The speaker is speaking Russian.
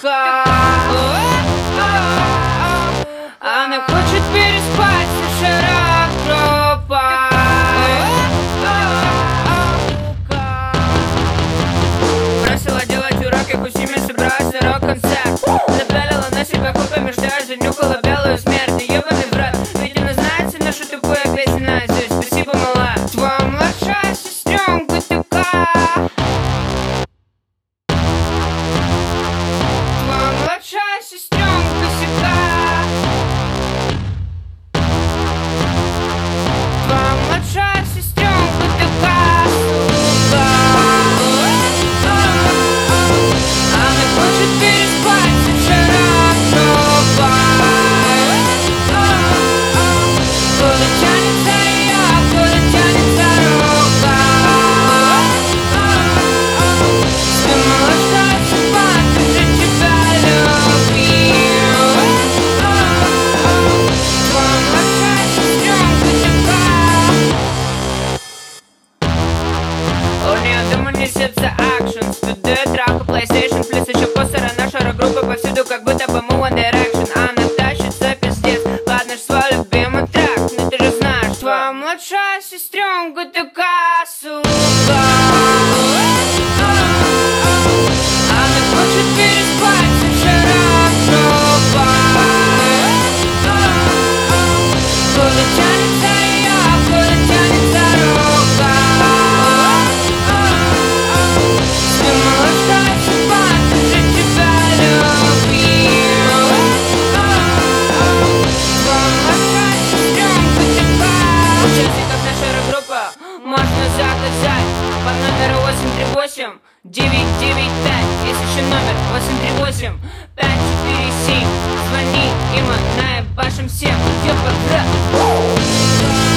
сука. Она хочет переспать с шарагропа. Бросила делать уроки, кусими собралась на рок-концерт. Напялила на себя копами, что я занюхала белую смерть. Ебаный брат, видимо, знается нашу тупую песня. Спасибо, малая. Твоя младшая сестренка такая. Твоя младшая сестренка сякая. Твоя младшая сестренка такая, сука. Она хочет переспать с шарагропа. Куда тянется ее, куда тянется рука. Ты младшая судьба, ты же тебя любил. Твоя младшая сестренка такая. У нее дома несется акшн. Студия, драка, PlayStation, плюс еще постера на шарагруппы повсюду, как будто бы мы One Direction. Она тащится пиздец. Ладно ж, свой любимый трек, но ты же знаешь, твоя младшая сестренка такая, сука. Она хочет переспать с шарагропа. Куда тянется ее, куда тянется рука. Ты младшая судьба, ты же тебя любил. Твоя младшая сестренка такая. Участников нашей рок-группы можно заказать по номеру 838 995. Есть еще номер 838 547. Звони, и мы наебашим всем. Ёбан, бра.